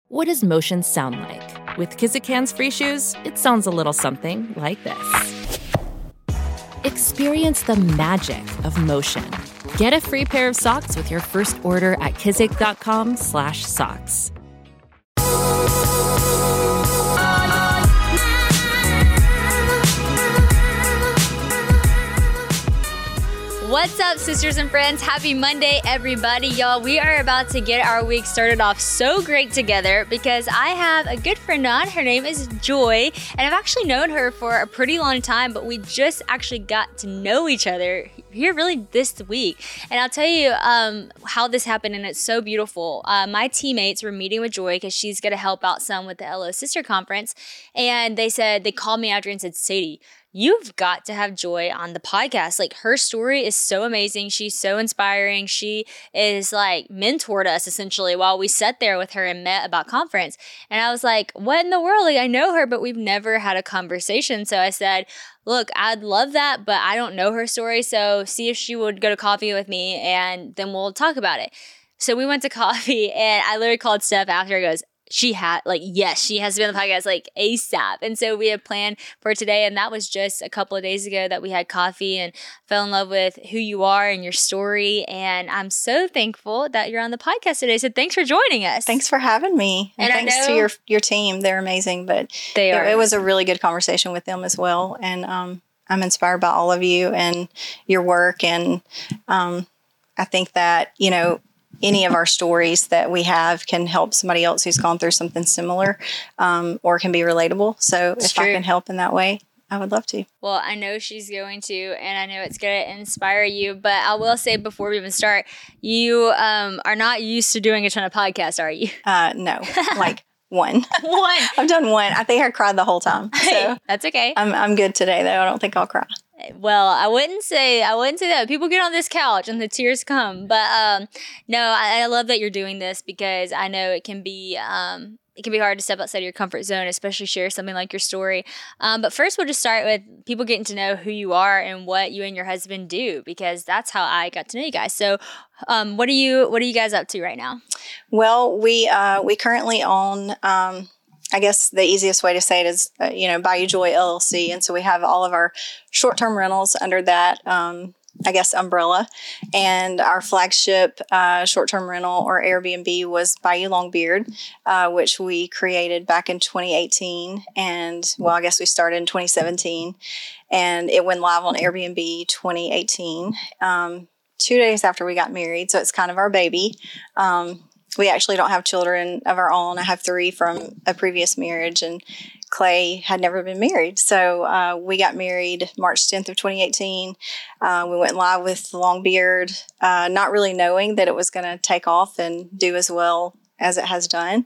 What does motion sound like? With Kizik hands-free shoes, it sounds a little something like this. Experience the magic of motion. Get a free pair of socks with your first order at kizik.com/socks. What's up, sisters and friends? Happy Monday, everybody. Y'all, we are about to get our week started off so great together because I have a good friend on. Her name is Joy, and I've actually known her for a pretty long time, but we just actually got to know each other here really this week. And I'll tell you how this happened, and it's so beautiful. My teammates were meeting with Joy because she's going to help out some with the LO Sister Conference, and they called me after and said, Sadie, you've got to have Joy on the podcast. Like, her story is so amazing. She's so inspiring. She is like mentored us essentially while we sat there with her and met about conference. And I was like, what in the world? Like, I know her, but we've never had a conversation. So I said, look, I'd love that, but I don't know her story. So see if she would go to coffee with me and then we'll talk about it. So we went to coffee and I literally called Steph after. He goes, she has to be on the podcast like ASAP. And so we have planned for today. And that was just a couple of days ago that we had coffee and fell in love with who you are and your story. And I'm so thankful that you're on the podcast today. So thanks for joining us. Thanks for having me. And thanks to your team. They're amazing. But it was a really good conversation with them as well. And I'm inspired by all of you and your work. And I think that, any of our stories that we have can help somebody else who's gone through something similar or can be relatable. So if I can help in that way, I would love to. Well, I know she's going to, and I know it's going to inspire you. But I will say before we even start, you are not used to doing a ton of podcasts, are you? No, like one. I've done one. I think I cried the whole time. So that's okay. I'm good today, though. I don't think I'll cry. Well, I wouldn't say that. People get on this couch and the tears come. But no, I love that you're doing this because I know it can be hard to step outside of your comfort zone, especially share something like your story. But first, we'll just start with people getting to know who you are and what you and your husband do, because that's how I got to know you guys. So what are you guys up to right now? Well, we currently own I guess the easiest way to say it is, Bayou Joy LLC. And so we have all of our short-term rentals under that, umbrella. And our flagship short-term rental or Airbnb was Bayou Longbeard, which we created back in 2018. And, I guess we started in 2017. And it went live on Airbnb 2018, 2 days after we got married. So it's kind of our baby. We actually don't have children of our own. I have 3 from a previous marriage, and Clay had never been married. So we got married March 10th of 2018. We went live with Longbeard, not really knowing that it was going to take off and do as well as it has done.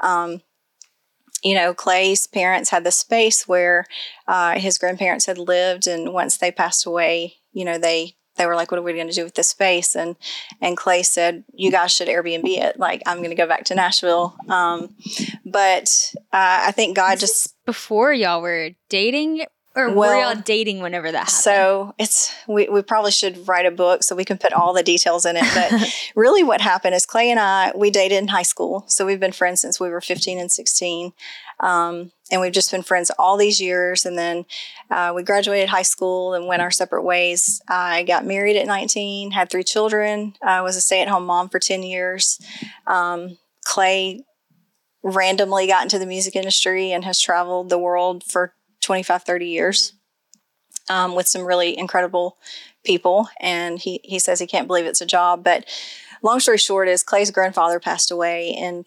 Clay's parents had the space where his grandparents had lived, and once they passed away, they were like, what are we going to do with this space? And Clay said, you guys should Airbnb it. Like, I'm going to go back to Nashville. But I think God just... Before y'all were dating, or were y'all dating whenever that happened? So we probably should write a book so we can put all the details in it. But really what happened is Clay and I, we dated in high school. So we've been friends since we were 15 and 16. And we've just been friends all these years. And then we graduated high school and went our separate ways. I got married at 19, had 3 children. I was a stay-at-home mom for 10 years. Clay randomly got into the music industry and has traveled the world for 25, 30 years with some really incredible people. And he says he can't believe it's a job. But long story short is Clay's grandfather passed away in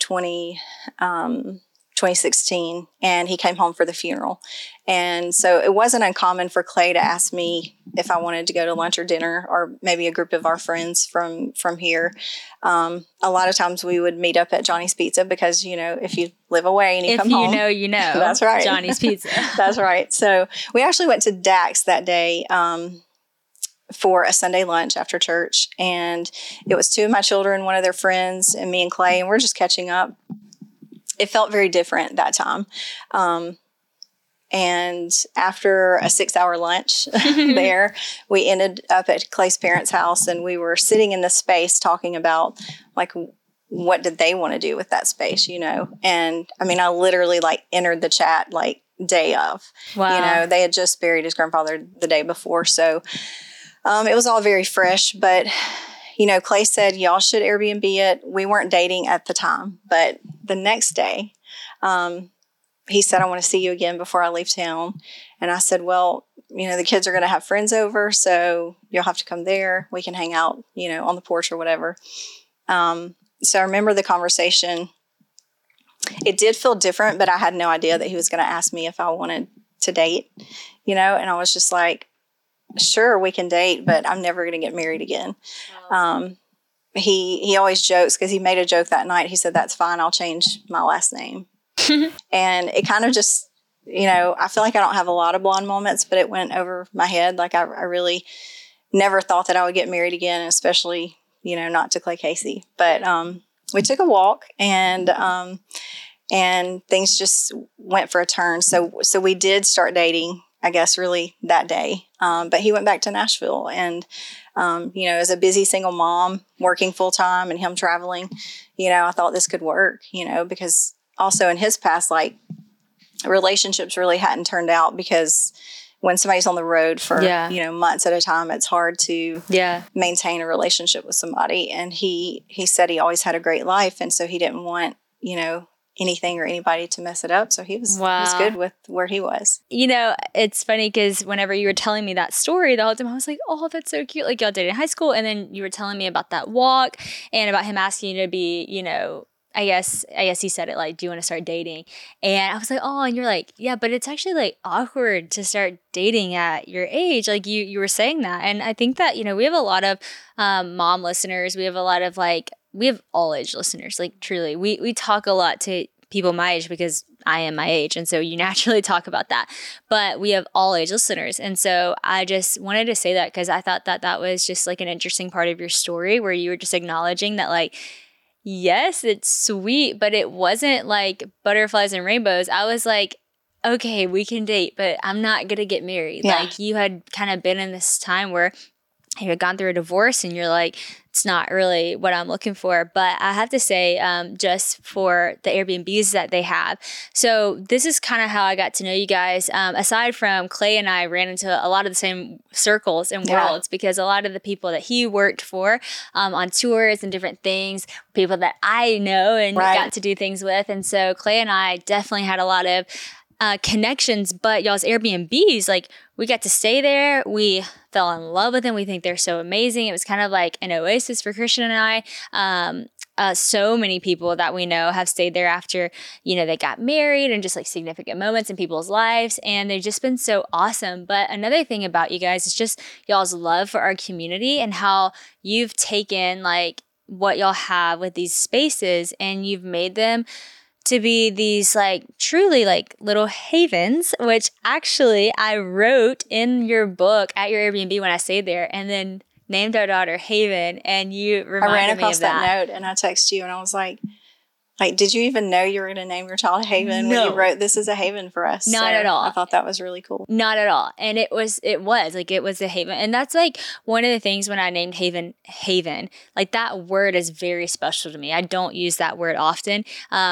2016, and he came home for the funeral. And so it wasn't uncommon for Clay to ask me if I wanted to go to lunch or dinner, or maybe a group of our friends from here. A lot of times we would meet up at Johnny's Pizza because, if you live away and you come home. You know. That's right. Johnny's Pizza. That's right. So we actually went to Dax that day for a Sunday lunch after church. And it was 2 of my children, one of their friends, and me and Clay, and we're just catching up. It felt very different that time. And after a 6-hour lunch there, we ended up at Clay's parents' house, and we were sitting in the space talking about, like, what did they want to do with that space, And I mean, I literally like entered the chat like day of, Wow. They had just buried his grandfather the day before. So it was all very fresh, but Clay said, y'all should Airbnb it. We weren't dating at the time, but the next day, he said, I want to see you again before I leave town. And I said, well, the kids are going to have friends over, so you'll have to come there. We can hang out, on the porch or whatever. So I remember the conversation. It did feel different, but I had no idea that he was going to ask me if I wanted to date, and I was just like, sure, we can date, but I'm never going to get married again. He always jokes, because he made a joke that night. He said, that's fine. I'll change my last name. And it kind of just, I feel like I don't have a lot of blonde moments, but it went over my head. Like I really never thought that I would get married again, especially, not to Clay Casey. But we took a walk, and things just went for a turn. So we did start dating, I guess, really that day. But he went back to Nashville, and, as a busy single mom working full time and him traveling, I thought this could work, because also in his past, like, relationships really hadn't turned out, because when somebody's on the road for, months at a time, it's hard to maintain a relationship with somebody. And he said he always had a great life. And so he didn't want, anything or anybody to mess it up. So he was good with where he was. It's funny because whenever you were telling me that story the whole time, I was like, oh, that's so cute. Like, y'all dated in high school. And then you were telling me about that walk and about him asking you to be, I guess he said it like, do you want to start dating? And I was like, oh, and you're like, yeah, but it's actually like awkward to start dating at your age. Like you were saying that. And I think that, we have a lot of mom listeners. We have a lot of we have all age listeners. Like, truly, we talk a lot to people my age because I am my age. And so you naturally talk about that. But we have all age listeners. And so I just wanted to say that because I thought that was just like an interesting part of your story where you were just acknowledging that, like, yes, it's sweet, but it wasn't like butterflies and rainbows. I was like, okay, we can date, but I'm not going to get married. Yeah. Like, you had kind of been in this time where you had gone through a divorce and you're like, it's not really what I'm looking for. But I have to say, just for the Airbnbs that they have. So this is kind of how I got to know you guys. Aside from Clay and I ran into a lot of the same circles and worlds, because a lot of the people that he worked for on tours and different things, people that I know and got to do things with. And so Clay and I definitely had a lot of connections, but y'all's Airbnbs, like, we got to stay there. We fell in love with them. We think they're so amazing. It was kind of like an oasis for Christian and I. So many people that we know have stayed there after, they got married, and just like significant moments in people's lives. And they've just been so awesome. But another thing about you guys is just y'all's love for our community and how you've taken like what y'all have with these spaces and you've made them to be these like truly like little havens, which actually I wrote in your book at your Airbnb when I stayed there, and then named our daughter Haven, and you reminded me of that. I ran across that note and I texted you and I was like, did you even know you were going to name your child Haven when you wrote, this is a haven for us? Not at all. I thought that was really cool. Not at all. And it was a haven. And that's like one of the things when I named Haven, like that word is very special to me. I don't use that word often.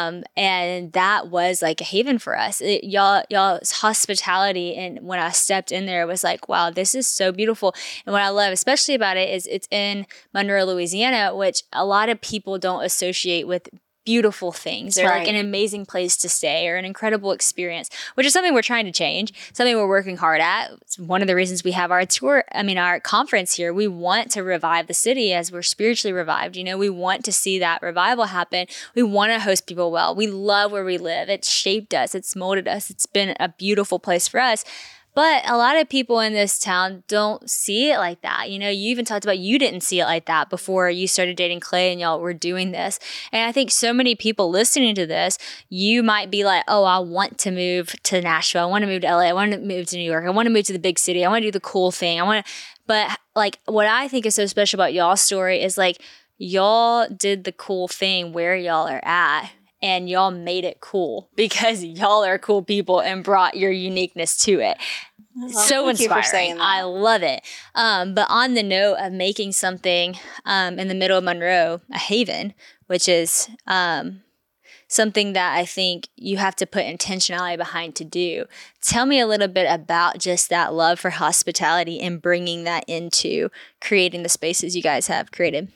And that was like a haven for us. Y'all's hospitality. And when I stepped in there, it was like, wow, this is so beautiful. And what I love especially about it is it's in Monroe, Louisiana, which a lot of people don't associate with beautiful things or like an amazing place to stay or an incredible experience, which is something we're trying to change, something we're working hard at. It's one of the reasons we have our conference here. We want to revive the city as we're spiritually revived. We want to see that revival happen. We want to host people well. We love where we live. It's shaped us. It's molded us. It's been a beautiful place for us. But a lot of people in this town don't see it like that. You even talked about you didn't see it like that before you started dating Clay and y'all were doing this. And I think so many people listening to this, you might be like, oh, I want to move to Nashville. I want to move to LA. I want to move to New York. I want to move to the big city. I want to do the cool thing. But like what I think is so special about y'all's story is like y'all did the cool thing where y'all are at. And y'all made it cool because y'all are cool people and brought your uniqueness to it. So inspiring. Thank you for saying that. I love it. But on the note of making something in the middle of Monroe a haven, which is something that I think you have to put intentionality behind to do. Tell me a little bit about just that love for hospitality and bringing that into creating the spaces you guys have created.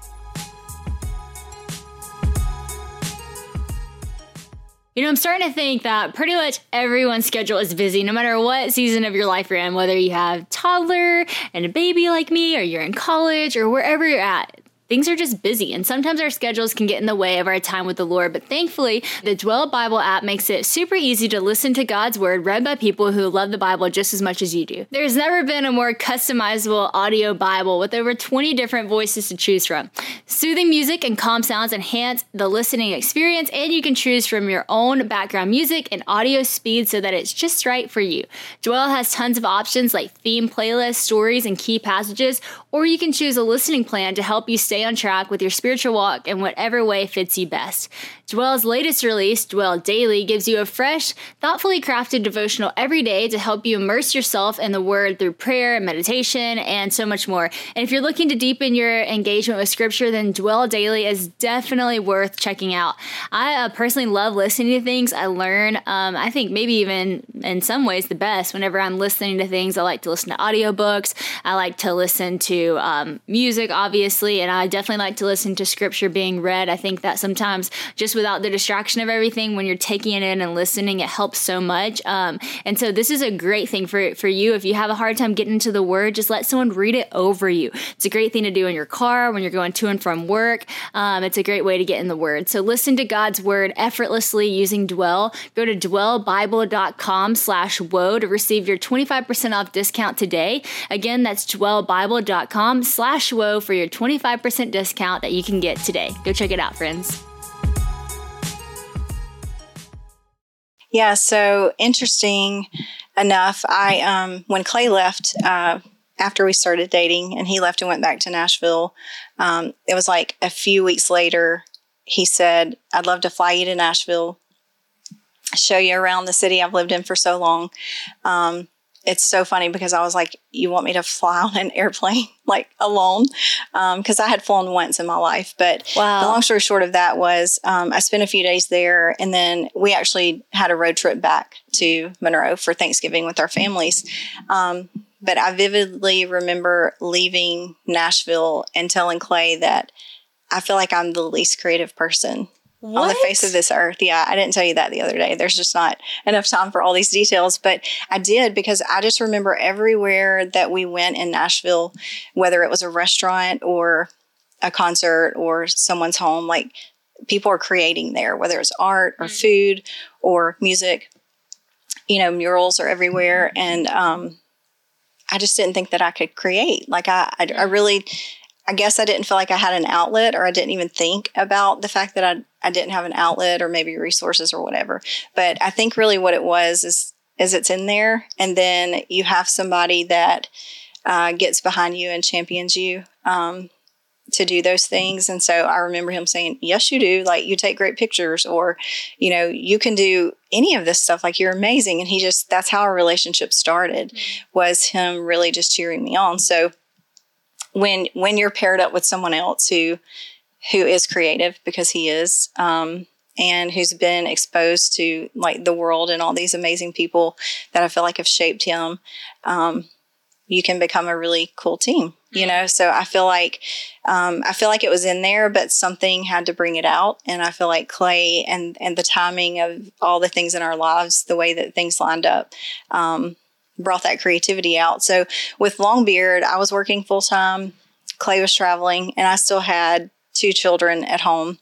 You know, I'm starting to think that pretty much everyone's schedule is busy, no matter what season of your life you're in, whether you have a toddler and a baby like me, or you're in college, or wherever you're at. Things are just busy, and sometimes our schedules can get in the way of our time with the Lord. But thankfully, the Dwell Bible app makes it super easy to listen to God's Word read by people who love the Bible just as much as you do. There's never been a more customizable audio Bible with over 20 different voices to choose from. Soothing music and calm sounds enhance the listening experience, and you can choose from your own background music and audio speed so that it's just right for you. Dwell has tons of options like theme playlists, stories, and key passages, or you can choose a listening plan to help you stay on track with your spiritual walk in whatever way fits you best. Dwell's latest release, Dwell Daily, gives you a fresh, thoughtfully crafted devotional every day to help you immerse yourself in the Word through prayer, meditation, and so much more. And if you're looking to deepen your engagement with Scripture, then Dwell Daily is definitely worth checking out. I personally love listening to things. I learn, I think maybe even in some ways the best whenever I'm listening to things. I like to listen to audiobooks. I like to listen to music, obviously, and I definitely like to listen to Scripture being read. I think that sometimes just without the distraction of everything, when you're taking it in and listening, it helps so much. And so this is a great thing for you. If you have a hard time getting into the Word, just let someone read it over you. It's a great thing to do in your car when you're going to and from work. It's a great way to get in the Word. So listen to God's Word effortlessly using Dwell. Go to dwellbible.com/woe to receive your 25% off discount today. Again, that's dwellbible.com/woe for your 25% discount that you can get today. Go check it out, friends. Yeah, so interesting enough, I when Clay left after we started dating, and he left and went back to Nashville, it was like a few weeks later, he said, "I'd love to fly you to Nashville, show you around the city I've lived in for so long." It's so funny because I was like, "You want me to fly on an airplane like alone?" Because I had flown once in my life. But Wow. The long story short of that was I spent a few days there, and then we actually had a road trip back to Monroe for Thanksgiving with our families. But I vividly remember leaving Nashville and telling Clay that I feel like I'm the least creative person on the face of this earth. Yeah, I didn't tell you that the other day. There's just not enough time for all these details. But I did, because I just remember everywhere that we went in Nashville, whether it was a restaurant or a concert or someone's home, like people are creating there, whether it's art or food or music. You know, murals are everywhere. And I just didn't think that I could create. Like I guess I didn't feel like I had an outlet, or I didn't even think about the fact that I didn't have an outlet or maybe resources or whatever. But I think really what it was is it's in there. And then you have somebody that gets behind you and champions you to do those things. And so I remember him saying, "Yes, you do. Like, you take great pictures," or, you know, "You can do any of this stuff. Like, you're amazing." And that's how our relationship started, was him really just cheering me on. So when you're paired up with someone else who is creative, because he is, and who's been exposed to like the world and all these amazing people that I feel like have shaped him, you can become a really cool team, you know? So I feel like it was in there, but something had to bring it out. And I feel like Clay and the timing of all the things in our lives, the way that things lined up, brought that creativity out. So with Longbeard, I was working full time. Clay was traveling, and I still had 2 children at home.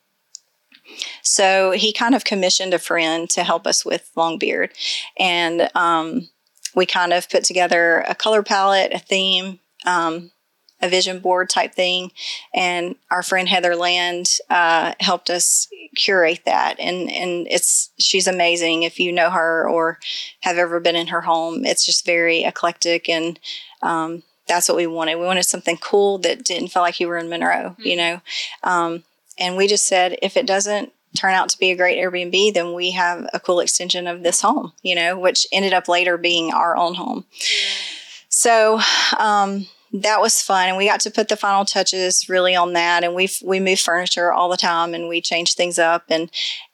So he kind of commissioned a friend to help us with Longbeard. And we kind of put together a color palette, a theme, a vision board type thing. And our friend Heather Land helped us curate that. And she's amazing. If you know her or have ever been in her home, it's just very eclectic. And that's what we wanted. We wanted something cool that didn't feel like you were in Monroe, you know. And we just said, if it doesn't turn out to be a great Airbnb, then we have a cool extension of this home, you know, which ended up later being our own home. So that was fun, and we got to put the final touches really on that. And we move furniture all the time, and we change things up, and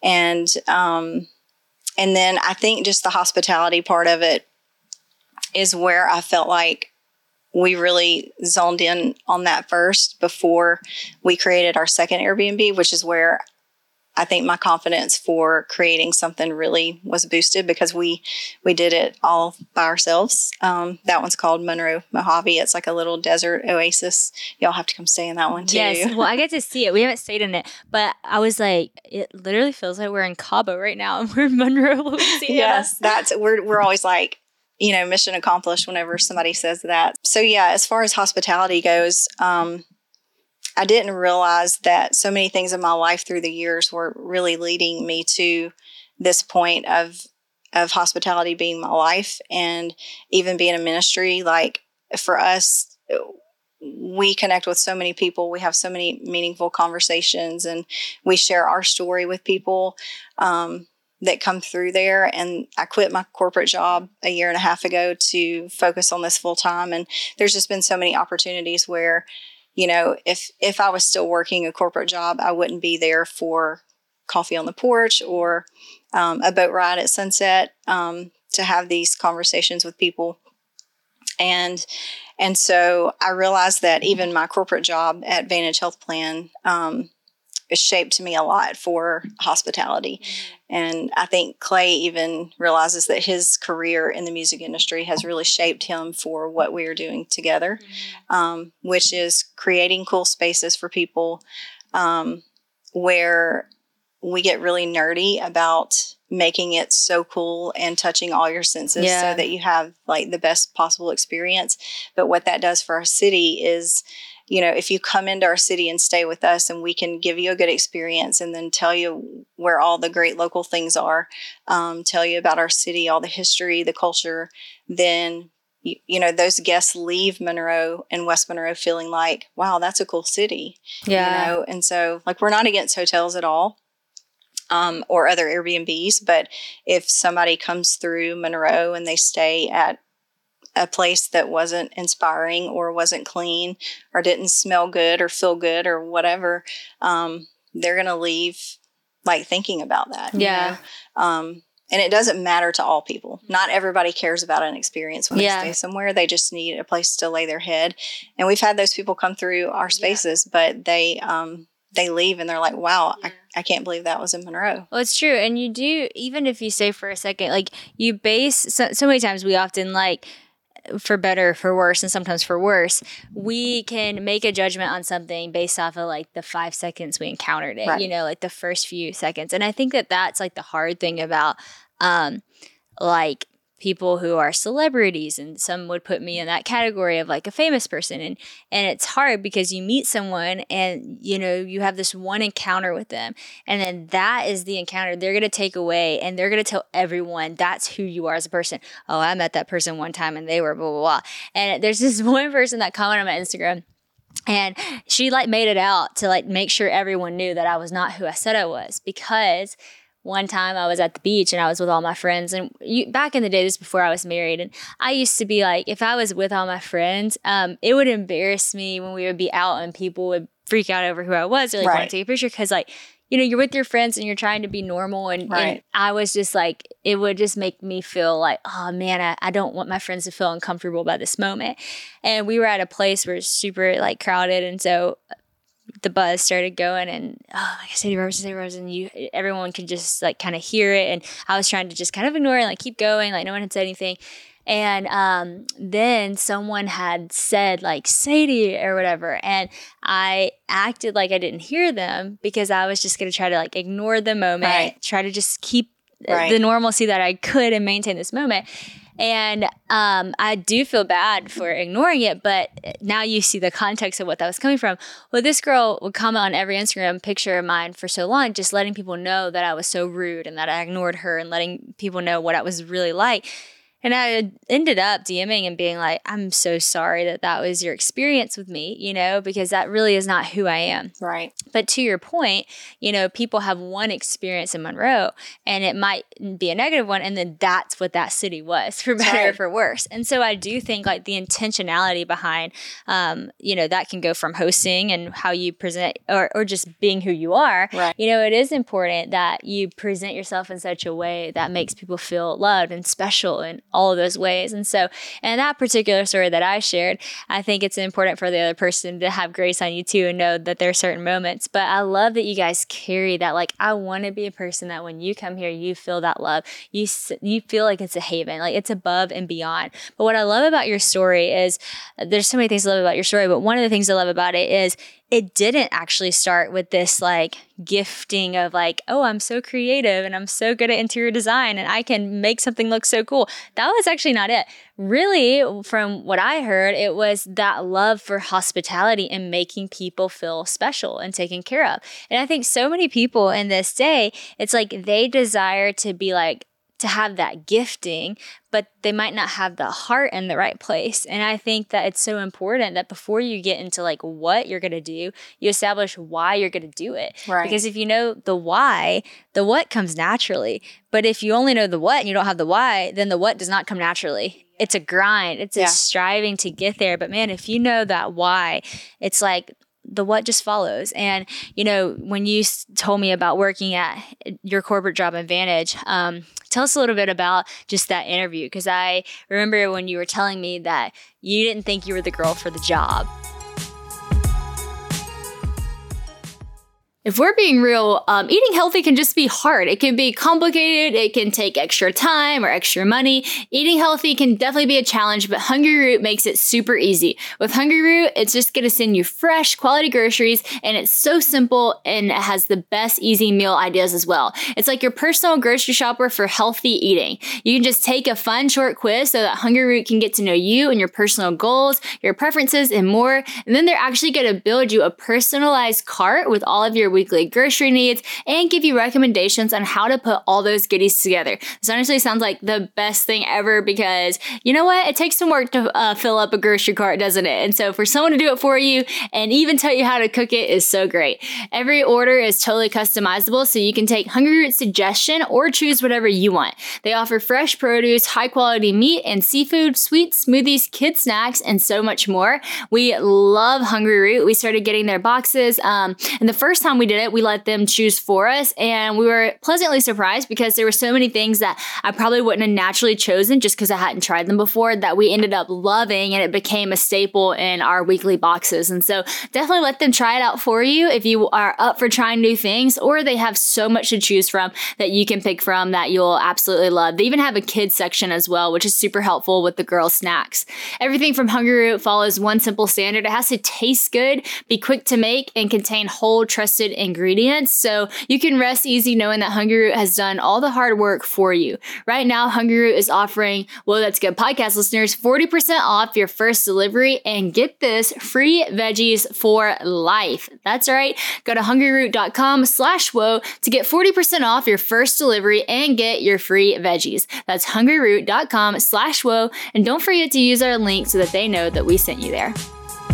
then I think just the hospitality part of it is where I felt like we really zoned in on that first before we created our second Airbnb, which is where I think my confidence for creating something really was boosted, because we did it all by ourselves. That one's called Monroe Mojave. It's like a little desert oasis. Y'all have to come stay in that one too. Yes. Well, I get to see it. We haven't stayed in it, but I was like, it literally feels like we're in Cabo right now, and we're in Monroe, Louisiana. Yes, we're always like, mission accomplished whenever somebody says that. So yeah, as far as hospitality goes, I didn't realize that so many things in my life through the years were really leading me to this point of hospitality being my life, and even being a ministry. Like, for us, we connect with so many people. We have so many meaningful conversations, and we share our story with people that come through there. And I quit my corporate job a year and a half ago to focus on this full time. And there's just been so many opportunities where, if I was still working a corporate job, I wouldn't be there for coffee on the porch or a boat ride at sunset to have these conversations with people. And so I realized that even my corporate job at Vantage Health Plan shaped me a lot for hospitality. And I think Clay even realizes that his career in the music industry has really shaped him for what we are doing together, which is creating cool spaces for people where we get really nerdy about making it so cool and touching all your senses so that you have like the best possible experience. But what that does for our city is, if you come into our city and stay with us, and we can give you a good experience and then tell you where all the great local things are, tell you about our city, all the history, the culture, then, those guests leave Monroe and West Monroe feeling like, wow, that's a cool city. Yeah. And so, like, we're not against hotels at all. Or other Airbnbs, but if somebody comes through Monroe and they stay at a place that wasn't inspiring or wasn't clean or didn't smell good or feel good or whatever, they're going to leave like thinking about that. Yeah. And it doesn't matter to all people. Not everybody cares about an experience when they stay somewhere. They just need a place to lay their head. And we've had those people come through our spaces, but they leave and they're like, wow, I can't believe that was in Monroe. Well, it's true. And you do, even if you stay for a second, like you base, so many times we often like, for better, for worse, and sometimes for worse, we can make a judgment on something based off of like the 5 seconds we encountered it, right. Like the first few seconds. And I think that that's like the hard thing about like people who are celebrities, and some would put me in that category of like a famous person. And it's hard because you meet someone and, you have this one encounter with them, and then that is the encounter they're going to take away, and they're going to tell everyone that's who you are as a person. Oh, I met that person one time and they were blah, blah, blah. And there's this one person that commented on my Instagram, and she like made it out to like make sure everyone knew that I was not who I said I was, because one time I was at the beach and I was with all my friends, and back in the day, this is before I was married, and I used to be like, if I was with all my friends, it would embarrass me when we would be out and people would freak out over who I was or like want to take a picture, because like, you're with your friends and you're trying to be normal, and I was just like, it would just make me feel like, oh man, I don't want my friends to feel uncomfortable by this moment. And we were at a place where it's super like crowded, and so the buzz started going, and Sadie Rose, and everyone could just like kind of hear it, and I was trying to just kind of ignore it and like keep going, like no one had said anything. And then someone had said like Sadie or whatever, and I acted like I didn't hear them because I was just going to try to like ignore the moment, try to just keep the normalcy that I could and maintain this moment. And I do feel bad for ignoring it, but now you see the context of what that was coming from. Well, this girl would comment on every Instagram picture of mine for so long, just letting people know that I was so rude and that I ignored her, and letting people know what I was really like. And I ended up DMing and being like, I'm so sorry that was your experience with me, because that really is not who I am. Right. But to your point, people have one experience in Monroe and it might be a negative one. And then that's what that city was, for better or for worse. And so I do think like the intentionality behind, that can go from hosting and how you present or just being who you are. Right. It is important that you present yourself in such a way that makes people feel loved and special and all of those ways. And so, in that particular story that I shared, I think it's important for the other person to have grace on you too and know that there are certain moments. But I love that you guys carry that. Like, I want to be a person that when you come here, you feel that love. You feel like it's a haven, like it's above and beyond. But what I love about your story is there's so many things I love about your story, but one of the things I love about it is it didn't actually start with this like gifting of like, oh, I'm so creative and I'm so good at interior design and I can make something look so cool. That was actually not it. Really, from what I heard, it was that love for hospitality and making people feel special and taken care of. And I think so many people in this day, it's like they desire to be like, to have that gifting, but they might not have the heart in the right place. And I think that it's so important that before you get into like what you're going to do, you establish why you're going to do it. Right. Because if you know the why, the what comes naturally. But if you only know the what and you don't have the why, then the what does not come naturally. It's a grind. It's a striving to get there. But man, if you know that why, it's like the what just follows. And, when you told me about working at your corporate job Advantage, tell us a little bit about just that interview. Because I remember when you were telling me that you didn't think you were the girl for the job. If we're being real, eating healthy can just be hard. It can be complicated. It can take extra time or extra money. Eating healthy can definitely be a challenge, but Hungry Root makes it super easy. With Hungry Root, it's just going to send you fresh, quality groceries, and it's so simple, and it has the best easy meal ideas as well. It's like your personal grocery shopper for healthy eating. You can just take a fun, short quiz so that Hungry Root can get to know you and your personal goals, your preferences, and more. And then they're actually going to build you a personalized cart with all of your weekly grocery needs and give you recommendations on how to put all those goodies together. This honestly sounds like the best thing ever because you know what? It takes some work to fill up a grocery cart, doesn't it? And so for someone to do it for you and even tell you how to cook it is so great. Every order is totally customizable, so you can take Hungry Root's suggestion or choose whatever you want. They offer fresh produce, high quality meat and seafood, sweets, smoothies, kid snacks, and so much more. We love Hungry Root. We started getting their boxes, and the first time we did it, we let them choose for us, and we were pleasantly surprised because there were so many things that I probably wouldn't have naturally chosen just because I hadn't tried them before that we ended up loving, and it became a staple in our weekly boxes. And so definitely let them try it out for you if you are up for trying new things, or they have so much to choose from that you can pick from that you'll absolutely love. They even have a kids section as well, which is super helpful with the girls' snacks. Everything from Hungry Root follows one simple standard. It has to taste good, be quick to make, and contain whole, trusted ingredients. So you can rest easy knowing that Hungry Root has done all the hard work for you. Right now, Hungry Root is offering, well, that's good podcast listeners, 40% off your first delivery, and get this, free veggies for life. That's right. Go to hungryroot.com/whoa to get 40% off your first delivery and get your free veggies. That's hungryroot.com/whoa. And don't forget to use our link so that they know that we sent you there.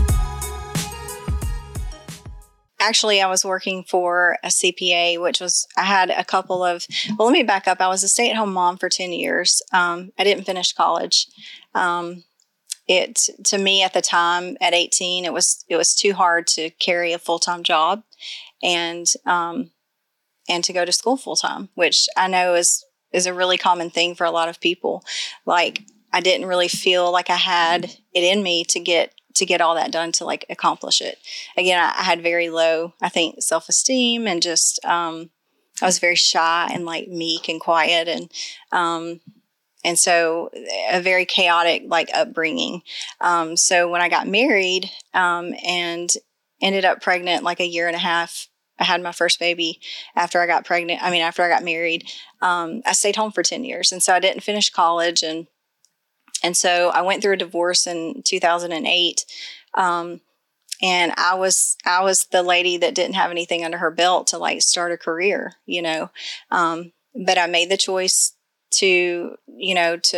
Actually, I was working for a CPA, I had a couple of, let me back up. I was a stay-at-home mom for 10 years. I didn't finish college. To me at the time at 18, it was too hard to carry a full-time job and to go to school full-time, which I know is a really common thing for a lot of people. Like, I didn't really feel like I had it in me to get all that done, to like accomplish it. Again, I had very low, I think, self-esteem, and just, I was very shy and like meek and quiet. And so a very chaotic like upbringing. So when I got married, and ended up pregnant like a year and a half, I had my first baby after I got married. I stayed home for 10 years. And so I didn't finish college, and so I went through a divorce in 2008, and I was the lady that didn't have anything under her belt to like start a career, but I made the choice to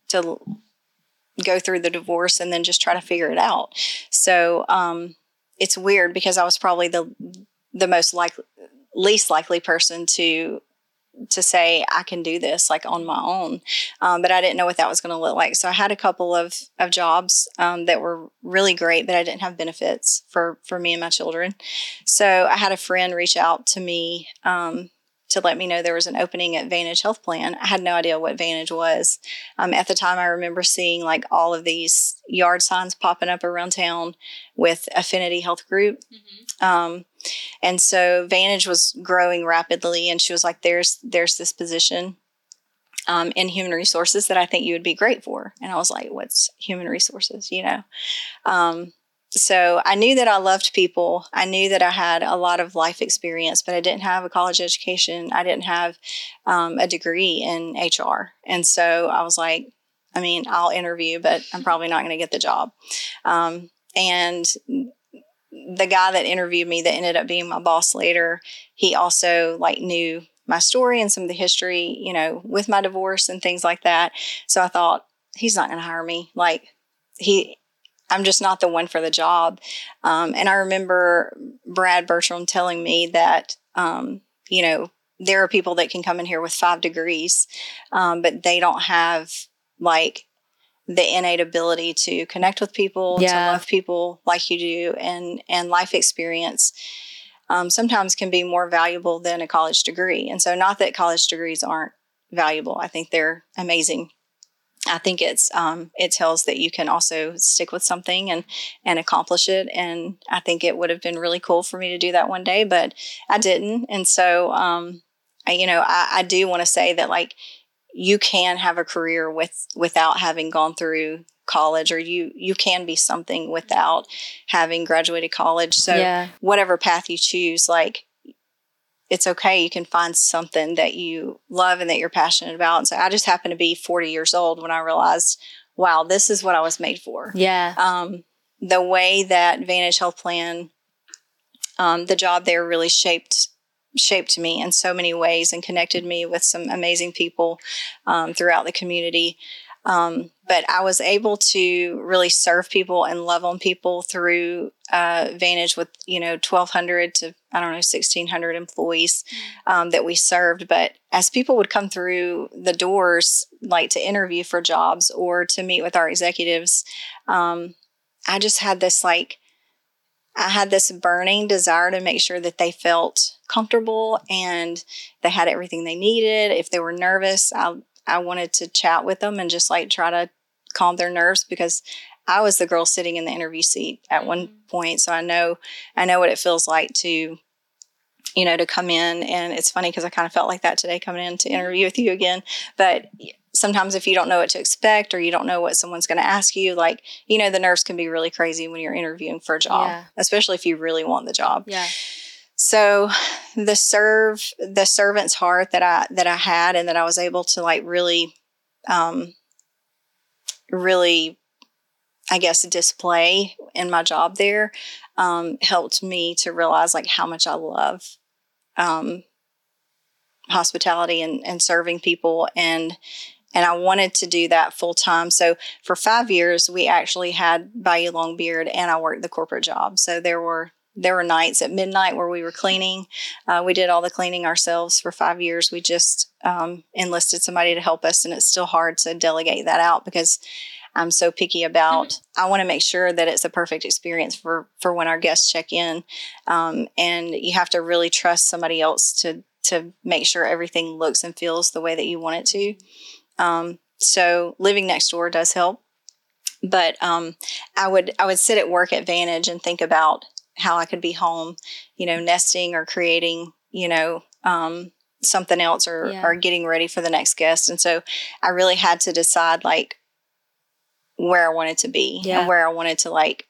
to go through the divorce and then just try to figure it out. So it's weird because I was probably the most least likely person to say I can do this like on my own. But I didn't know what that was going to look like. So I had a couple of jobs that were really great, but I didn't have benefits for me and my children. So I had a friend reach out to me to let me know there was an opening at Vantage Health Plan. I had no idea what Vantage was. At the time, I remember seeing like all of these yard signs popping up around town with Affinity Health Group. Mm-hmm. And so Vantage was growing rapidly, and she was like, there's this position in human resources that I think you would be great for. And I was like, what's human resources, you know? So I knew that I loved people. I knew that I had a lot of life experience, but I didn't have a college education. I didn't have a degree in HR. And so I was like, I mean, I'll interview, but I'm probably not going to get the job. And the guy that interviewed me that ended up being my boss later, he also like knew my story and some of the history, you know, with my divorce and things like that. So I thought, he's not going to hire me. Like I'm just not the one for the job. And I remember Brad Bertram telling me that, you know, there are people that can come in here with 5 degrees, but they don't have like the innate ability to connect with people, to love people like you do, and life experience sometimes can be more valuable than a college degree. And so not that college degrees aren't valuable. I think they're amazing. I think it tells that you can also stick with something and accomplish it. And I think it would have been really cool for me to do that one day, but I didn't. And so, I do want to say that like you can have a career without having gone through college, or you can be something without having graduated college. So whatever path you choose, like, it's okay. You can find something that you love and that you're passionate about. And so I just happened to be 40 years old when I realized, wow, this is what I was made for. Yeah. The way that Vantage Health Plan, the job there really shaped me in so many ways and connected me with some amazing people throughout the community. But I was able to really serve people and love on people through Vantage with, 1,200 to, 1,600 employees that we served. But as people would come through the doors, like to interview for jobs or to meet with our executives, I just had this burning desire to make sure that they felt comfortable and they had everything they needed. If they were nervous, I wanted to chat with them and just like try to calm their nerves, because I was the girl sitting in the interview seat at one point. So I know what it feels like to, to come in. And it's funny because I kind of felt like that today coming in to interview with you again. But sometimes if you don't know what to expect or you don't know what someone's going to ask you, like, the nerves can be really crazy when you're interviewing for a job, especially if you really want the job. Yeah. So the servant's heart that I had and that I was able to like really, I guess, display in my job there, helped me to realize like how much I love, hospitality and serving people. And I wanted to do that full time. So for 5 years, we actually had Bayou Longbeard and I worked the corporate job. So there were nights at midnight where we were cleaning. We did all the cleaning ourselves for 5 years. We just enlisted somebody to help us, and it's still hard to delegate that out because I'm so picky about, I want to make sure that it's a perfect experience for when our guests check in. And you have to really trust somebody else to make sure everything looks and feels the way that you want it to. So living next door does help. But I would sit at work at Vantage and think about how I could be home, nesting or creating, something else or getting ready for the next guest. And so I really had to decide like where I wanted to be and where I wanted to like,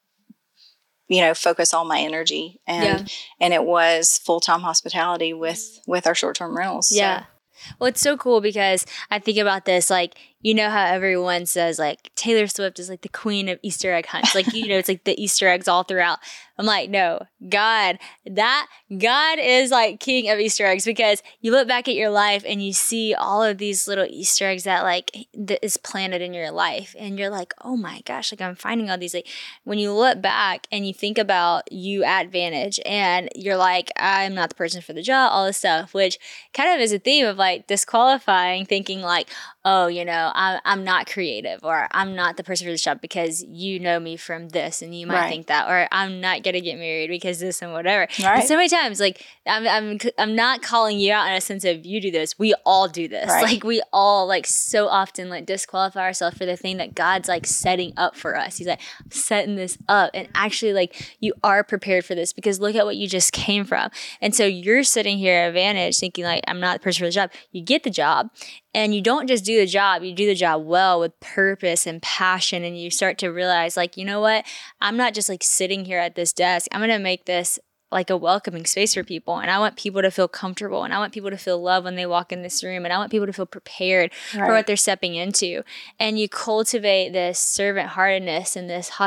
focus all my energy. And it was full-time hospitality with our short-term rentals. Yeah. So. Well, it's so cool because I think about this, like, you know how everyone says like Taylor Swift is like the queen of Easter egg hunts. Like, you know, it's like the Easter eggs all throughout. I'm like, no, God is like king of Easter eggs, because you look back at your life and you see all of these little Easter eggs that like that is planted in your life. And you're like, oh my gosh, like I'm finding all these, like when you look back and you think about you at Vantage and you're like, I'm not the person for the job, all this stuff, which kind of is a theme of like disqualifying, thinking like, oh, you know, I'm not creative, or I'm not the person for the job because you know me from this, and you might think that, or I'm not gonna get married because this and whatever. Right. And so many times, like I'm not calling you out in a sense of you do this. We all do this. Right. Like we all like so often like disqualify ourselves for the thing that God's like setting up for us. He's like, I'm setting this up, and actually like you are prepared for this because look at what you just came from. And so you're sitting here at Vantage thinking like, I'm not the person for the job. You get the job. And you don't just do the job, you do the job well with purpose and passion. And you start to realize like, you know what? I'm not just like sitting here at this desk. I'm going to make this like a welcoming space for people. And I want people to feel comfortable. And I want people to feel love when they walk in this room. And I want people to feel prepared for what they're stepping into. And you cultivate this servant heartedness and this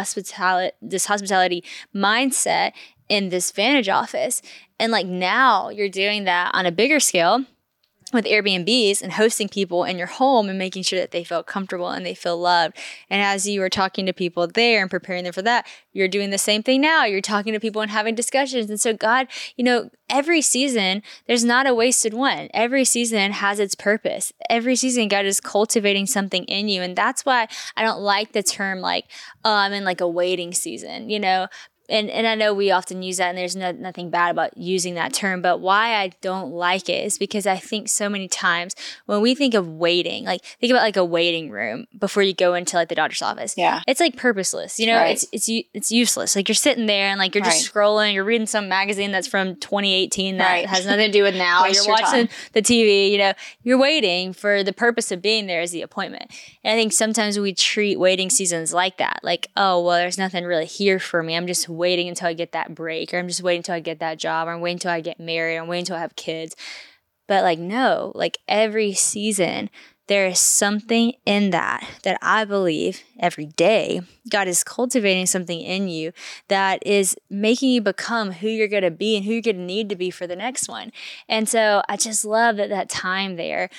hospitality mindset in this Vantage office. And like now you're doing that on a bigger scale with Airbnbs and hosting people in your home and making sure that they feel comfortable and they feel loved. And as you were talking to people there and preparing them for that, you're doing the same thing now. You're talking to people and having discussions. And so God, you know, every season, there's not a wasted one. Every season has its purpose. Every season, God is cultivating something in you. And that's why I don't like the term like, oh, I'm in like a waiting season, you know. And I know we often use that, and there's nothing bad about using that term, but why I don't like it is because I think so many times when we think of waiting, like think about like a waiting room before you go into like the doctor's office. Yeah. It's like purposeless, you know, it's useless. Like you're sitting there and like you're just scrolling, you're reading some magazine that's from 2018 that has nothing to do with now. You're watching the TV, you know, you're waiting for the purpose of being there is the appointment. And I think sometimes we treat waiting seasons like that. Like, oh, well, there's nothing really here for me. I'm just waiting until I get that break, or I'm just waiting until I get that job, or I'm waiting until I get married, or I'm waiting until I have kids. But like, no, like every season, there is something in that I believe every day God is cultivating something in you that is making you become who you're going to be and who you're going to need to be for the next one. And so I just love that time there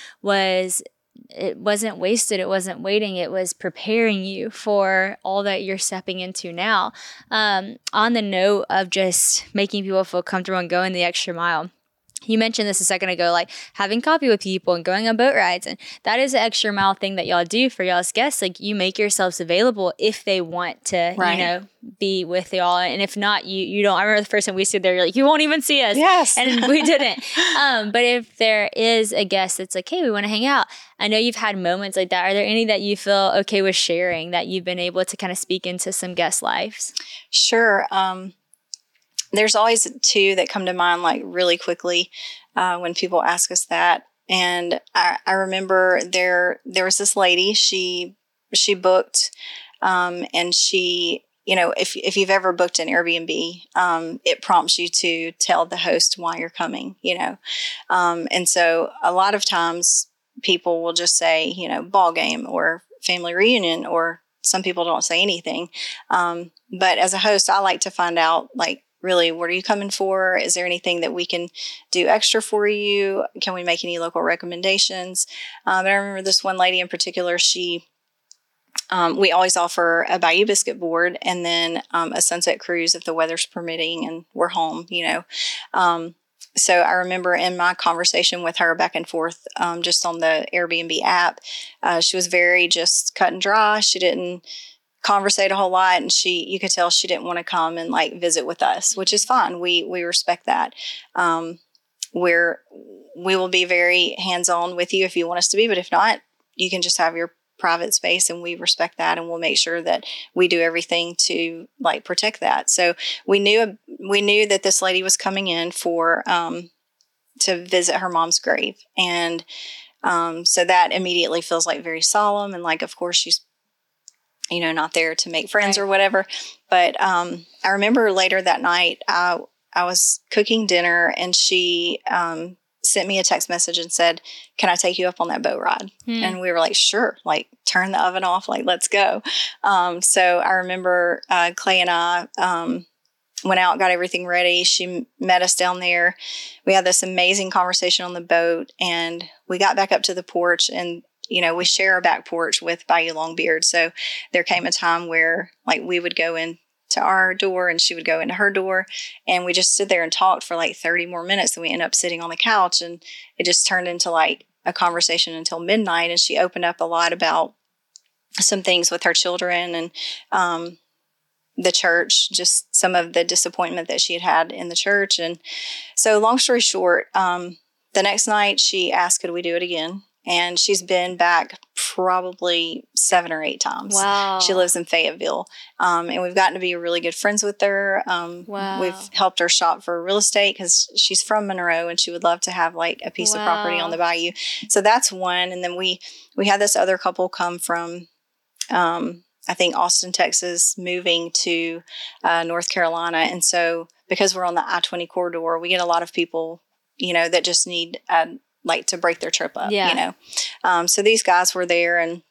it wasn't wasted. It wasn't waiting. It was preparing you for all that you're stepping into now. On the note of just making people feel comfortable and going the extra mile, you mentioned this a second ago, like having coffee with people and going on boat rides. And that is an extra mile thing that y'all do for y'all's guests. Like you make yourselves available if they want to, you know, be with y'all. And if not, you don't. I remember the first time we stood there, you're like, you won't even see us. Yes. And we didn't. But if there is a guest that's like, hey, we want to hang out. I know you've had moments like that. Are there any that you feel okay with sharing that you've been able to kind of speak into some guest lives? Sure. There's always two that come to mind like really quickly when people ask us that. And I remember there was this lady, she booked and she, you know, if you've ever booked an Airbnb, it prompts you to tell the host why you're coming, you know. And so a lot of times people will just say, you know, ball game or family reunion, or some people don't say anything. But as a host, I like to find out like, really, what are you coming for? Is there anything that we can do extra for you? Can we make any local recommendations? But I remember this one lady in particular, we always offer a Bayou Biscuit board and then a sunset cruise if the weather's permitting and we're home, you know. So I remember in my conversation with her back and forth just on the Airbnb app, she was very just cut and dry. She didn't conversate a whole lot, and you could tell she didn't want to come and like visit with us, which is fine. We respect that. We will be very hands-on with you if you want us to be, but if not, you can just have your private space, and we respect that, and we'll make sure that we do everything to like protect that. So we knew that this lady was coming in for to visit her mom's grave, and so that immediately feels like very solemn, and like of course she's, you know, not there to make friends or whatever. But I remember later that night, I was cooking dinner, and she sent me a text message and said, "Can I take you up on that boat ride?" And we were like, "Sure." Like, turn the oven off. Like, let's go. So I remember Clay and I went out, got everything ready. She met us down there. We had this amazing conversation on the boat, and we got back up to the porch, and we share a back porch with Bayou Longbeard. So there came a time where like we would go in to our door and she would go into her door, and we just stood there and talked for like 30 more minutes, and we ended up sitting on the couch, and it just turned into like a conversation until midnight. And she opened up a lot about some things with her children and the church, just some of the disappointment that she had in the church. And so long story short, the next night she asked, could we do it again? And she's been back probably 7 or 8 times. Wow. She lives in Fayetteville. And we've gotten to be really good friends with her. Wow. We've helped her shop for real estate because she's from Monroe and she would love to have like a piece of property on the bayou. So that's one. And then we had this other couple come from, I think, Austin, Texas, moving to North Carolina. And so because we're on the I-20 corridor, we get a lot of people, that just need like to break their trip up, So these guys were there, and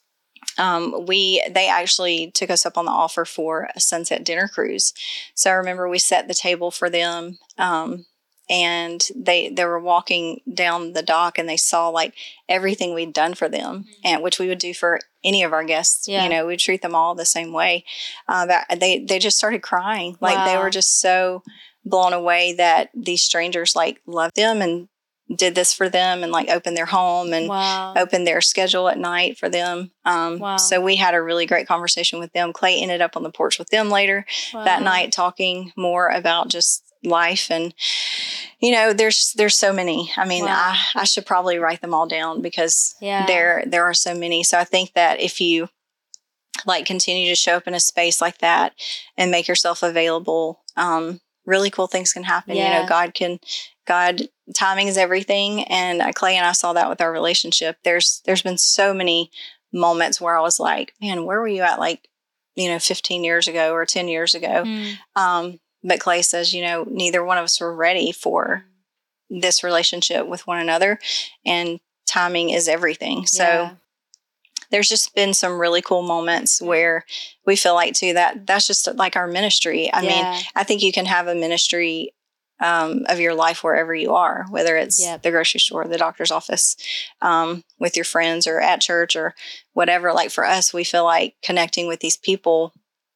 they actually took us up on the offer for a sunset dinner cruise. So I remember we set the table for them, and they were walking down the dock, and they saw like everything we'd done for them, and which we would do for any of our guests. Yeah. We'd treat them all the same way. They just started crying. Like they were just so blown away that these strangers like loved them and did this for them, and like opened their home and opened their schedule at night for them. So we had a really great conversation with them. Clay ended up on the porch with them later that night, talking more about just life. And, there's so many. I mean, I should probably write them all down because there are so many. So I think that if you like continue to show up in a space like that and make yourself available, really cool things can happen. God, timing is everything. And Clay and I saw that with our relationship. There's been so many moments where I was like, man, where were you at 15 years ago or 10 years ago? But Clay says, neither one of us were ready for this relationship with one another, and timing is everything. So there's just been some really cool moments where we feel like too, that's just like our ministry. I mean, I think you can have a ministry of your life wherever you are, whether it's the grocery store, the doctor's office, with your friends, or at church, or whatever. Like for us, we feel like connecting with these people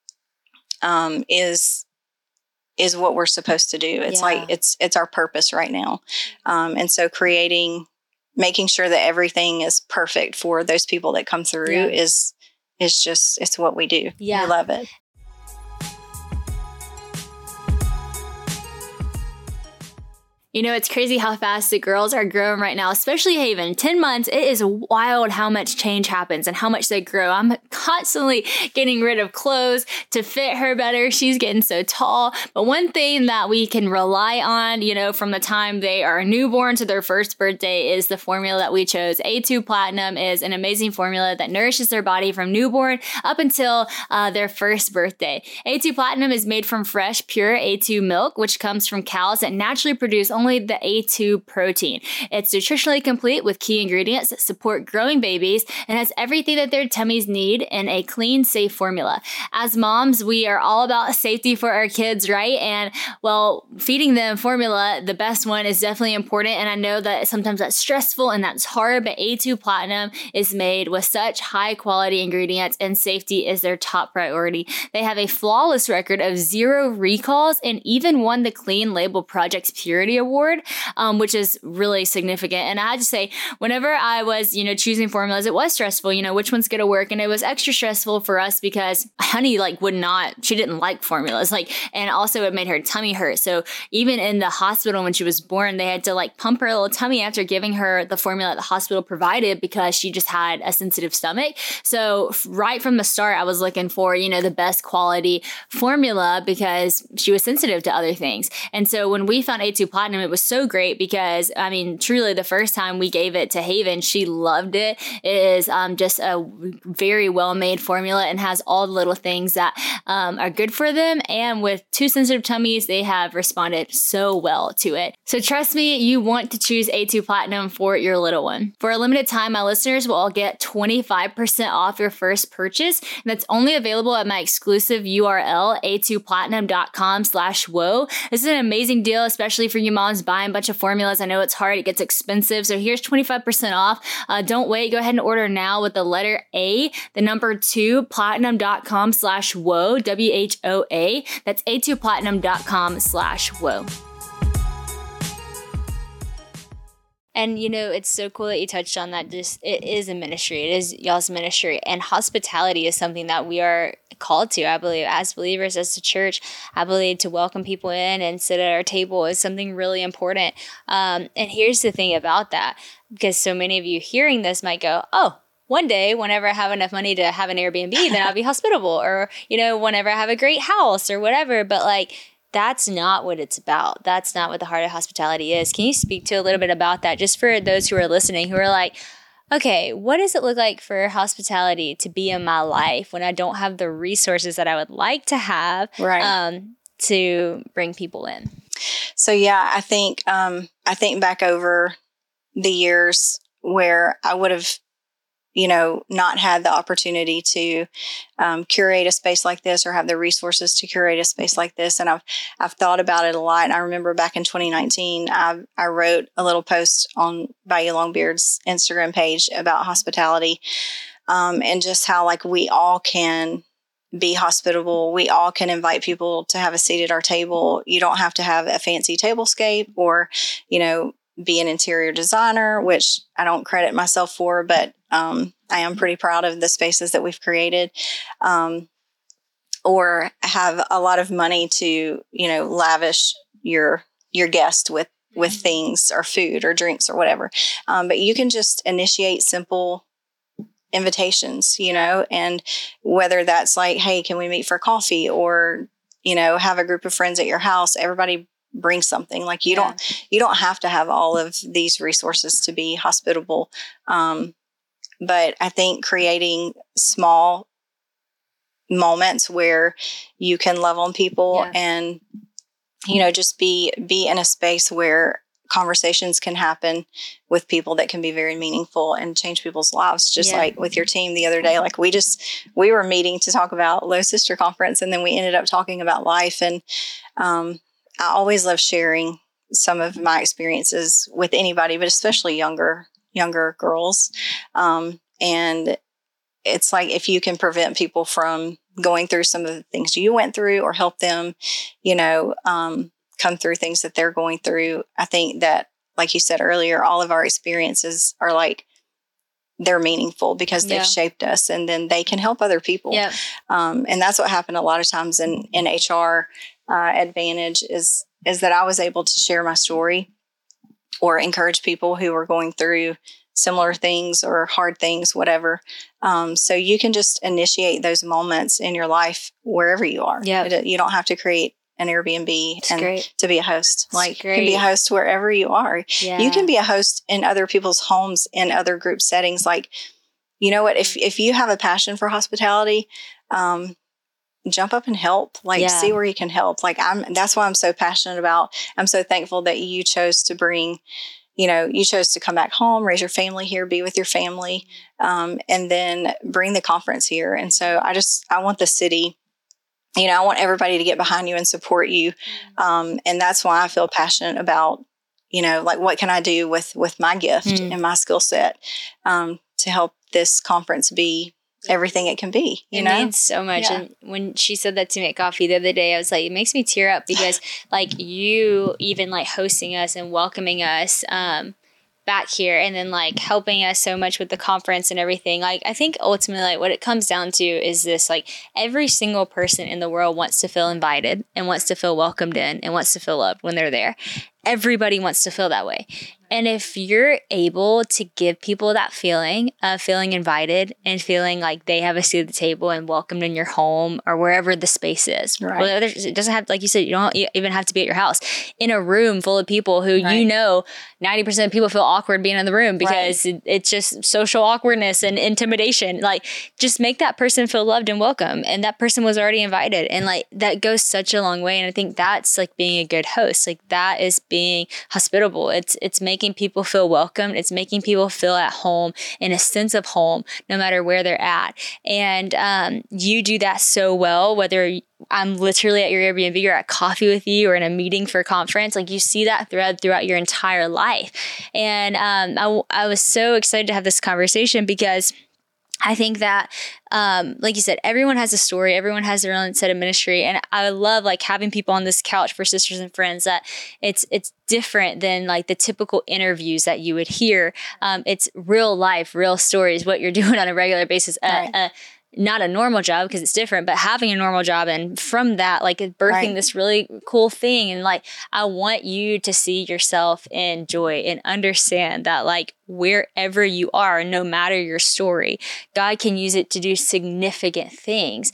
is what we're supposed to do. It's like it's our purpose right now. And so making sure that everything is perfect for those people that come through is just, it's what we do. We love it. It's crazy how fast the girls are growing right now, especially Haven. 10 months, it is wild how much change happens and how much they grow. I'm constantly getting rid of clothes to fit her better. She's getting so tall. But one thing that we can rely on, from the time they are newborn to their first birthday is the formula that we chose. A2 Platinum is an amazing formula that nourishes their body from newborn up until their first birthday. A2 Platinum is made from fresh, pure A2 milk, which comes from cows that naturally produce only the A2 protein. It's nutritionally complete with key ingredients that support growing babies and has everything that their tummies need in a clean, safe formula. As moms, we are all about safety for our kids, right? And feeding them formula, the best one, is definitely important. And I know that sometimes that's stressful and that's hard, but A2 Platinum is made with such high quality ingredients, and safety is their top priority. They have a flawless record of 0 recalls and even won the Clean Label Project's Purity Award, which is really significant. And I had to say, whenever I was, choosing formulas, it was stressful, which one's going to work. And it was extra stressful for us because Honey she didn't like formulas, and also it made her tummy hurt. So even in the hospital when she was born, they had to pump her little tummy after giving her the formula the hospital provided because she just had a sensitive stomach. So right from the start, I was looking for, the best quality formula because she was sensitive to other things. And so when we found A2 Platinum, Platinum. It was so great because, I mean, truly the first time we gave it to Haven, she loved it. It is just a very well-made formula and has all the little things that are good for them. And with 2 sensitive tummies, they have responded so well to it. So trust me, you want to choose A2 Platinum for your little one. For a limited time, my listeners will all get 25% off your first purchase. And that's only available at my exclusive URL, a2platinum.com/whoa. This is an amazing deal, especially for you moms buying a bunch of formulas. I know it's hard. It gets expensive. So here's 25% off. Don't wait. Go ahead and order now with the letter A, the number 2, platinum.com/whoa, WHOA. That's a2platinum.com/whoa. And, you know, it's so cool that you touched on that. Just, it is a ministry. It is y'all's ministry. And hospitality is something that we are called to, I believe, as believers, as a church. I believe to welcome people in and sit at our table is something really important. And here's the thing about that, because so many of you hearing this might go, oh, one day, whenever I have enough money to have an Airbnb, then I'll be hospitable. Or, you know, whenever I have a great house or whatever. But like, that's not what it's about. That's not what the heart of hospitality is. Can you speak to a little bit about that, just for those who are listening, who are like, okay, what does it look like for hospitality to be in my life when I don't have the resources that I would like to have, Right. To bring people in? So yeah, I think back over the years where I would have, you know, not had the opportunity to curate a space like this or have the resources to curate a space like this. And I've thought about it a lot. And I remember back in 2019, I wrote a little post on Bayou Longbeard's Instagram page about hospitality, and just how like we all can be hospitable. We all can invite people to have a seat at our table. You don't have to have a fancy tablescape or, you know, be an interior designer, which I don't credit myself for, but I am pretty proud of the spaces that we've created, or have a lot of money to, you know, lavish your guest with things or food or drinks or whatever. But you can just initiate simple invitations, you know, and whether that's like, hey, can we meet for coffee, or, you know, have a group of friends at your house, everybody bring something. Like you don't have to have all of these resources to be hospitable. But I think creating small moments where you can love on people and, you know, just be in a space where conversations can happen with people that can be very meaningful and change people's lives. Just like with your team the other day, like we were meeting to talk about Low Sister Conference, and then we ended up talking about life. And, I always love sharing some of my experiences with anybody, but especially younger girls. And it's like, if you can prevent people from going through some of the things you went through, or help them, you know, come through things that they're going through. I think that, like you said earlier, all of our experiences are like, they're meaningful because they've shaped us, and then they can help other people. Yep. And that's what happened a lot of times in HR Advantage is that I was able to share my story or encourage people who were going through similar things or hard things, whatever. So you can just initiate those moments in your life wherever you are. Yep. You don't have to create an Airbnb to be a host. Like, you can be a host wherever you are. Yeah. You can be a host in other people's homes, in other group settings. Like, you know what, if you have a passion for hospitality, jump up and help, like see where you can help. Like that's why I'm so passionate about, I'm so thankful that you chose to bring, you chose to come back home, raise your family here, be with your family, and then bring the conference here. And so I want the city, I want everybody to get behind you and support you. And that's why I feel passionate about, like what can I do with my gift and my skill set, to help this conference be everything it can be. It means so much. Yeah. And when she said that to me at coffee the other day, I was like, it makes me tear up because like you even like hosting us and welcoming us back here, and then like helping us so much with the conference and everything. Like, I think ultimately like what it comes down to is this, like every single person in the world wants to feel invited and wants to feel welcomed in and wants to feel loved when they're there. Everybody wants to feel that way. And if you're able to give people that feeling of feeling invited and feeling like they have a seat at the table and welcomed in your home or wherever the space is, Right. well, it doesn't have, like you said, you don't even have to be at your house, in a room full of people who, Right. you know, 90% of people feel awkward being in the room because it's just social awkwardness and intimidation. Like, just make that person feel loved and welcome. And that person was already invited. And like, that goes such a long way. And I think that's like being a good host. Like, that is being hospitable. It's making people feel welcome. It's making people feel at home, in a sense of home, no matter where they're at. And you do that so well, whether I'm literally at your Airbnb or at coffee with you or in a meeting for a conference. Like, you see that thread throughout your entire life. And I was so excited to have this conversation because I think that, like you said, everyone has a story. Everyone has their own set of ministry. And I love like having people on this couch for Sisters and Friends, that it's different than like the typical interviews that you would hear. It's real life, real stories, what you're doing on a regular basis. Right. Not a normal job because it's different, but having a normal job, and from that, like, birthing this really cool thing. And like, I want you to see yourself in Joy and understand that, like, wherever you are, no matter your story, God can use it to do significant things,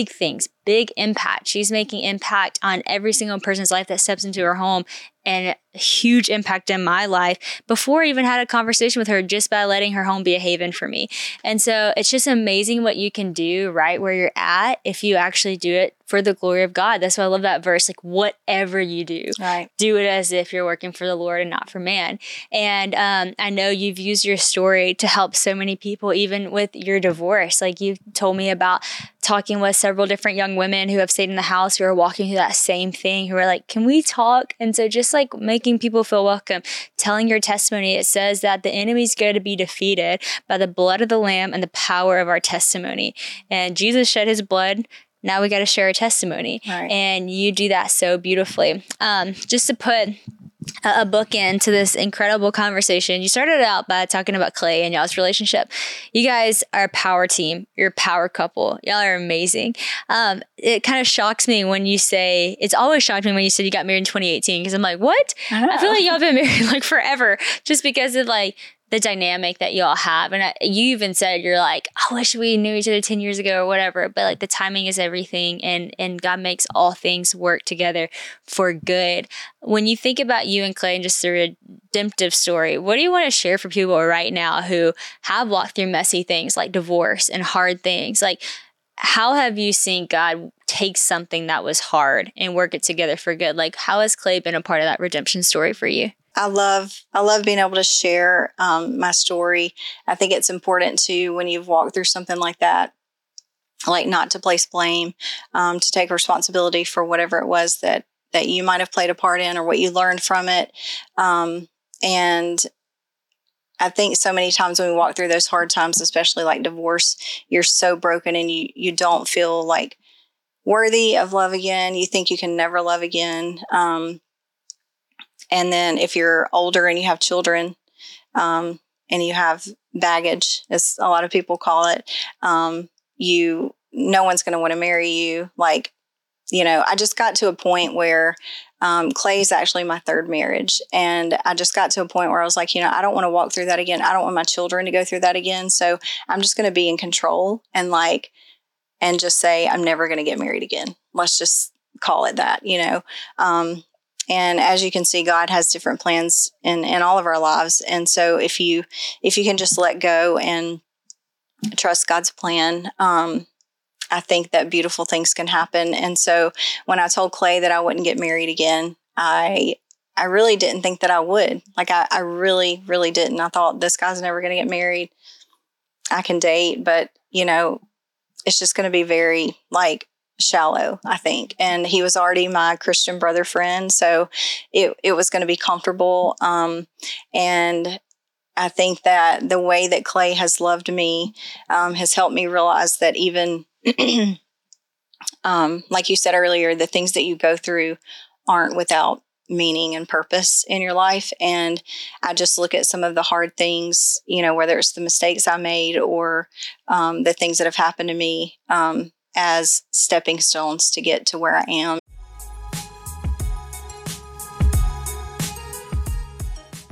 big impact. She's making impact on every single person's life that steps into her home, and a huge impact in my life before I even had a conversation with her, just by letting her home be a haven for me. And so it's just amazing what you can do right where you're at if you actually do it for the glory of God. That's why I love that verse. Like, whatever you do, do it as if you're working for the Lord and not for man. And I know you've used your story to help so many people, even with your divorce. Like, you've told me about talking with several different young women who have stayed in the house, who are walking through that same thing, who are like, can we talk? And so just like making people feel welcome, telling your testimony, it says that the enemy's going to be defeated by the blood of the Lamb and the power of our testimony. And Jesus shed his blood. Now we got to share our testimony. Right. And you do that so beautifully. Just to put a bookend to this incredible conversation, you started out by talking about Clay and y'all's relationship. You guys are a power team. You're a power couple. Y'all are amazing. It kind of shocks me when you say, it's always shocked me when you said you got married in 2018, because I'm like, what? I feel like y'all been married like forever, just because of like the dynamic that y'all have. And you even said, you're like, I wish we knew each other 10 years ago or whatever. But like, the timing is everything. And God makes all things work together for good. When you think about you and Clay and just the redemptive story, what do you want to share for people right now who have walked through messy things like divorce and hard things? Like, how have you seen God take something that was hard and work it together for good? Like, how has Clay been a part of that redemption story for you? I love being able to share my story. I think it's important to, when you've walked through something like that, like, not to place blame, to take responsibility for whatever it was that you might have played a part in or what you learned from it. And I think so many times when we walk through those hard times, especially like divorce, you're so broken and you don't feel like worthy of love again. You think you can never love again. And then if you're older and you have children, and you have baggage, as a lot of people call it, no one's going to want to marry you. Like, you know, I just got to a point where Clay's actually my third marriage. And I just got to a point where I was like, you know, I don't want to walk through that again. I don't want my children to go through that again. So I'm just going to be in control and just say, I'm never going to get married again. Let's just call it that, you know. And as you can see, God has different plans in all of our lives. And so if you can just let go and trust God's plan, I think that beautiful things can happen. And so when I told Clay that I wouldn't get married again, I really didn't think that I would. Like, I really, really didn't. I thought, this guy's never going to get married. I can date, but, you know, it's just going to be very, like, shallow, I think. And he was already my Christian brother friend, so it was going to be comfortable. And I think that the way that Clay has loved me has helped me realize that even, like you said earlier, the things that you go through aren't without meaning and purpose in your life. And I just look at some of the hard things, you know, whether it's the mistakes I made or the things that have happened to me, as stepping stones to get to where I am.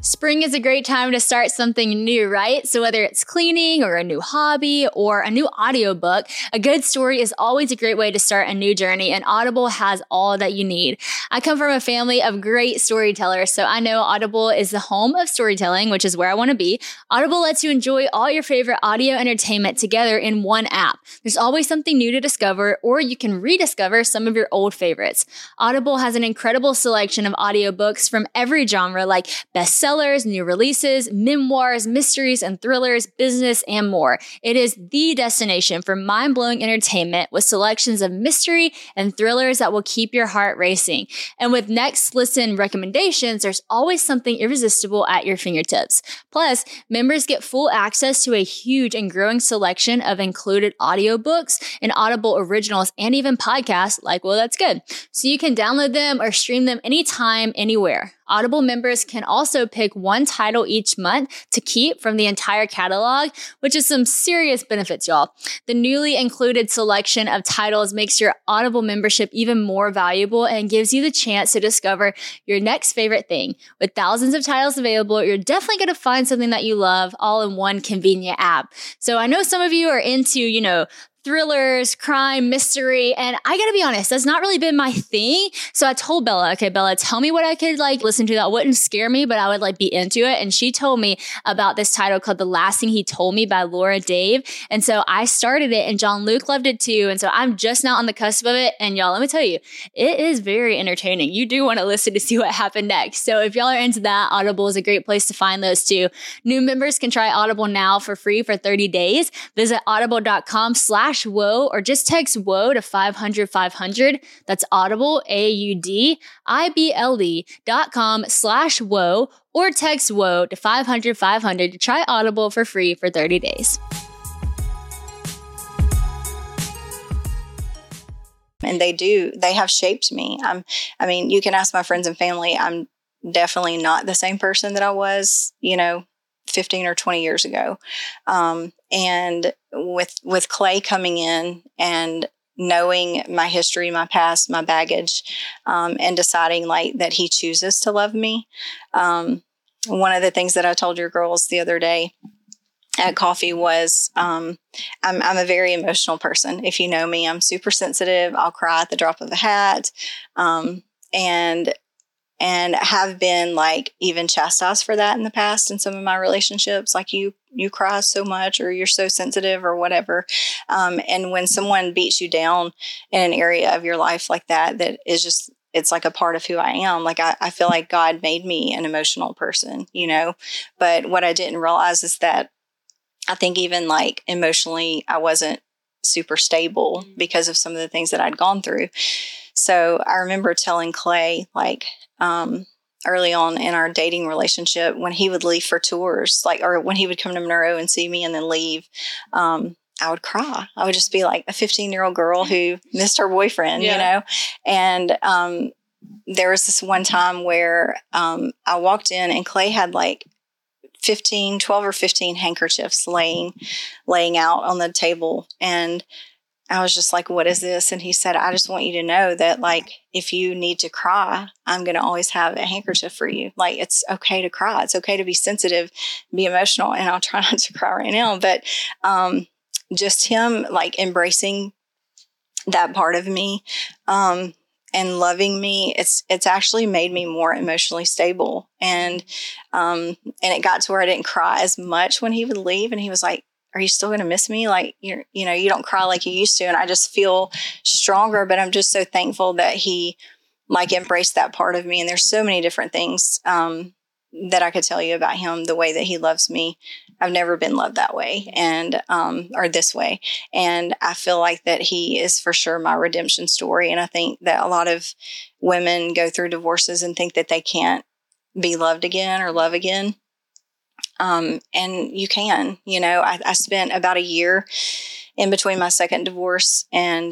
Spring is a great time to start something new, right? So whether it's cleaning or a new hobby or a new audiobook, a good story is always a great way to start a new journey, and Audible has all that you need. I come from a family of great storytellers, so I know Audible is the home of storytelling, which is where I want to be. Audible lets you enjoy all your favorite audio entertainment together in one app. There's always something new to discover, or you can rediscover some of your old favorites. Audible has an incredible selection of audiobooks from every genre, like bestsellers, new releases, memoirs, mysteries and thrillers, business, and more. It is the destination for mind-blowing entertainment with selections of mystery and thrillers that will keep your heart racing. And with Next Listen recommendations, there's always something irresistible at your fingertips. Plus, members get full access to a huge and growing selection of included audiobooks and Audible originals and even podcasts like Well, That's Good. So you can download them or stream them anytime, anywhere. Audible members can also pick one title each month to keep from the entire catalog, which is some serious benefits, y'all. The newly included selection of titles makes your Audible membership even more valuable and gives you the chance to discover your next favorite thing. With thousands of titles available, you're definitely going to find something that you love all in one convenient app. So I know some of you are into, thrillers, crime, mystery, and I gotta be honest, that's not really been my thing. So I told Bella, okay, Bella, tell me what I could listen to that wouldn't scare me, but I would be into it. And she told me about this title called The Last Thing He Told Me by Laura Dave. And so I started it, and John Luke loved it too. And so I'm just now on the cusp of it. And y'all, let me tell you, it is very entertaining. You do want to listen to see what happened next. So if y'all are into that, Audible is a great place to find those too. New members can try Audible now for free for 30 days. Visit audible.com/whoa, or just text whoa to 500-500. That's Audible, AUDIBLE.com/whoa, or text whoa to 500-500 to try Audible for free for 30 days. And they have shaped me. You can ask my friends and family, I'm definitely not the same person that I was, 15 or 20 years ago. And with Clay coming in and knowing my history, my past, my baggage, and deciding that he chooses to love me. One of the things that I told your girls the other day at coffee was, I'm a very emotional person. If you know me, I'm super sensitive. I'll cry at the drop of a hat. And have been even chastised for that in the past in some of my relationships. You cry so much, or you're so sensitive, or whatever. And when someone beats you down in an area of your life like that is just, it's a part of who I am. I feel like God made me an emotional person, but what I didn't realize is that I think even emotionally, I wasn't super stable because of some of the things that I'd gone through. So I remember telling Clay, early on in our dating relationship, when he would leave for tours, or when he would come to Monroe and see me and then leave, I would cry. I would just be like a 15-year-old girl who missed her boyfriend, And there was this one time where I walked in and Clay had 12 or 15 handkerchiefs laying out on the table. And I was just like, what is this? And he said, I just want you to know that if you need to cry, I'm going to always have a handkerchief for you. It's okay to cry. It's okay to be sensitive, be emotional. And I'll try not to cry right now. But just him embracing that part of me and loving me, it's actually made me more emotionally stable. And it got to where I didn't cry as much when he would leave. And he was like, are you still going to miss me? You don't cry like you used to. And I just feel stronger, but I'm just so thankful that he embraced that part of me. And there's so many different things that I could tell you about him, the way that he loves me. I've never been loved that way or this way. And I feel like that he is for sure my redemption story. And I think that a lot of women go through divorces and think that they can't be loved again or love again. And you can, I spent about a year in between my second divorce and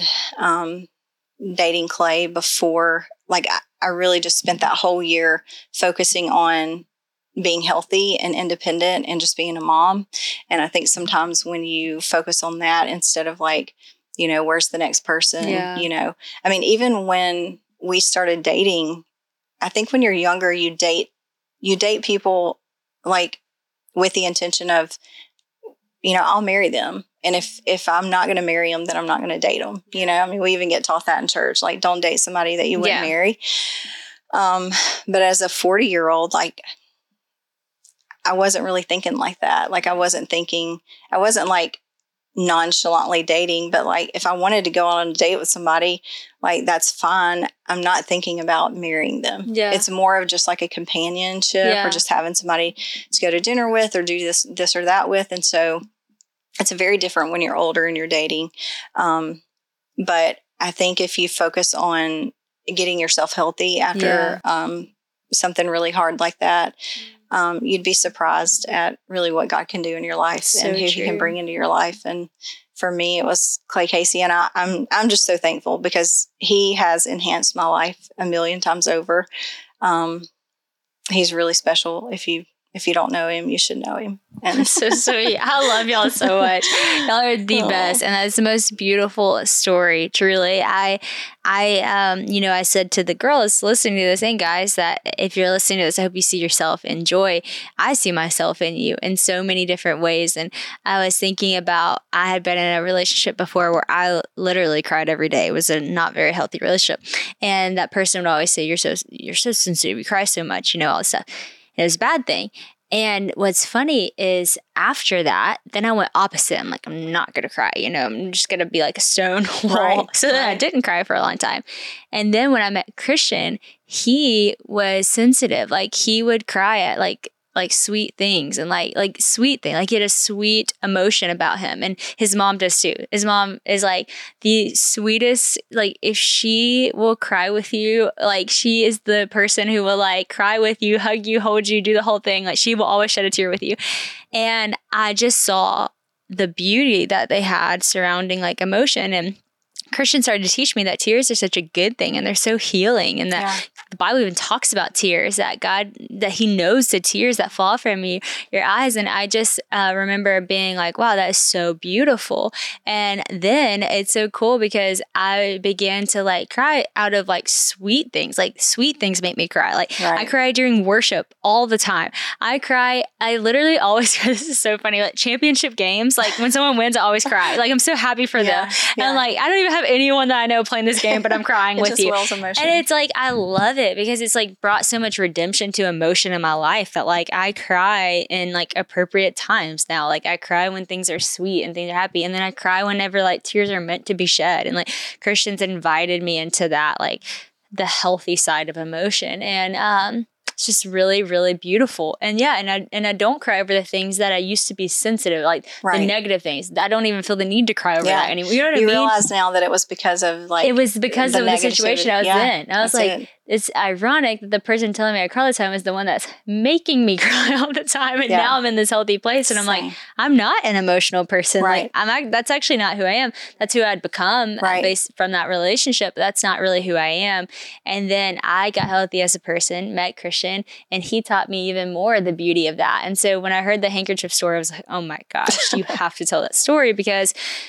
dating Clay before, I really just spent that whole year focusing on being healthy and independent and just being a mom. And I think sometimes when you focus on that instead of where's the next person, even when we started dating, I think when you're younger, you date people like with the intention of, I'll marry them. And if I'm not going to marry them, then I'm not going to date them. I mean, we even get taught that in church, like, don't date somebody that you wouldn't marry. But as a 40-year-old, like, I wasn't really thinking like that. Like, I wasn't like nonchalantly dating, but like, if I wanted to go on a date with somebody, like, that's fine. I'm not thinking about marrying them. Yeah. It's more of just like a companionship or just having somebody to go to dinner with or do this or that with. And so it's very different when you're older and you're dating. But I think if you focus on getting yourself healthy after something really hard like that, you'd be surprised at really what God can do in your life and who He can bring into your life. And for me, it was Clay Casey, and I'm just so thankful because he has enhanced my life a million times over. He's really special. If you don't know him, you should know him. And that's so sweet. I love y'all so much. Y'all are the best. And that's the most beautiful story, truly. I said to the girls listening to this, and guys, that if you're listening to this, I hope you see yourself in Joy. I see myself in you in so many different ways. And I was thinking about, I had been in a relationship before where I literally cried every day. It was a not very healthy relationship. And that person would always say, you're so sensitive. You cry so much, all this stuff. It was a bad thing. And what's funny is after that, then I went opposite. I'm like, I'm not going to cry. I'm just going to be like a stone wall. Right. So then I didn't cry for a long time. And then when I met Christian, he was sensitive. Like, he would cry at like sweet things and like sweet thing. Like, he had a sweet emotion about him, and his mom does too. His mom is like the sweetest. Like, if she will cry with you, like, she is the person who will like cry with you, hug you, hold you, do the whole thing. Like, she will always shed a tear with you. And I just saw the beauty that they had surrounding like emotion. And Christian started to teach me that tears are such a good thing, and they're so healing, and that the Bible even talks about tears, that He knows the tears that fall from your eyes. And I just remember being like, wow, that is so beautiful. And then it's so cool because I began to like cry out of like sweet things. Like, sweet things make me cry. Like, I cry during worship all the time. I literally always, this is so funny, like championship games, like when someone wins, I always cry. Like, I'm so happy for them. And like, I don't even have anyone that I know playing this game, but I'm crying with you. And it's like, I love it because it's like brought so much redemption to emotion in my life that like I cry in like appropriate times now. Like, I cry when things are sweet and things are happy. And then I cry whenever like tears are meant to be shed. And like, Christians invited me into that, like the healthy side of emotion. And, it's just really, really beautiful. And I don't cry over the things that I used to be sensitive, like the negative things. I don't even feel the need to cry over that anymore. You know what I mean? You realize now that it was because of like... It was because of the situation I was in. I was like, it's ironic that the person telling me I cry all the time is the one that's making me cry all the time. And now I'm in this healthy place. And I'm like, I'm not an emotional person. Right. Like, that's actually not who I am. That's who I'd become based from that relationship. But that's not really who I am. And then I got healthy as a person, met Christian, and he taught me even more the beauty of that. And so when I heard the handkerchief story, I was like, oh my gosh, you have to tell that story because,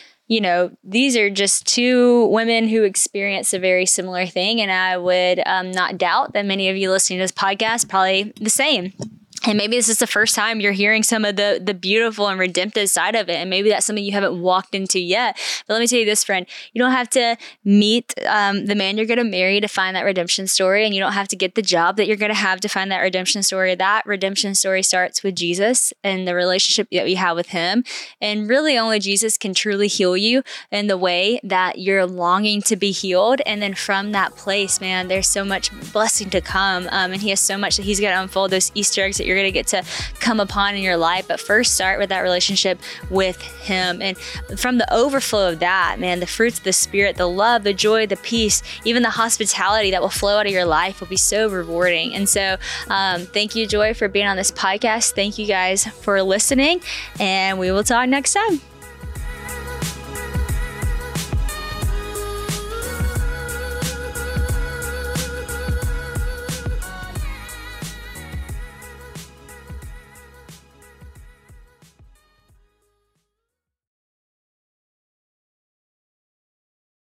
these are just two women who experienced a very similar thing. And I would not doubt that many of you listening to this podcast probably the same. And maybe this is the first time you're hearing some of the beautiful and redemptive side of it. And maybe that's something you haven't walked into yet. But let me tell you this, friend, you don't have to meet the man you're going to marry to find that redemption story. And you don't have to get the job that you're going to have to find that redemption story. That redemption story starts with Jesus and the relationship that you have with him. And really only Jesus can truly heal you in the way that you're longing to be healed. And then from that place, man, there's so much blessing to come. And he has so much that he's going to unfold, those Easter eggs that you're going to get to come upon in your life. But first start with that relationship with him. And from the overflow of that, man, the fruits of the Spirit, the love, the joy, the peace, even the hospitality that will flow out of your life will be so rewarding. And so thank you, Joy, for being on this podcast. Thank you guys for listening, and we will talk next time.